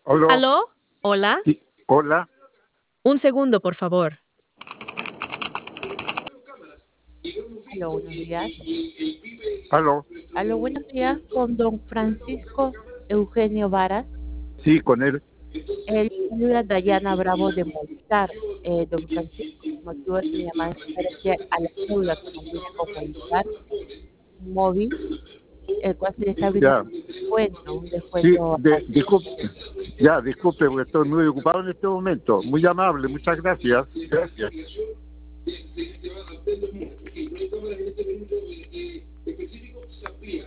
Aló, ¿Aló? ¿Hola? sí, hola, Un segundo, por favor. Aló, buenos días. aló, Aló, buenos días con don Francisco Eugenio Varas. sí, con él. Él saluda Dayana Bravo de Movistar. Don Francisco, el motivo de mi llamada es referente a la deuda que mantiene con Movistar móvil, el cual se le está Ya, brindando un sí, descuento disculpe, ya, disculpe, porque estoy muy ocupado en este momento. Muy amable, muchas gracias. Gracias.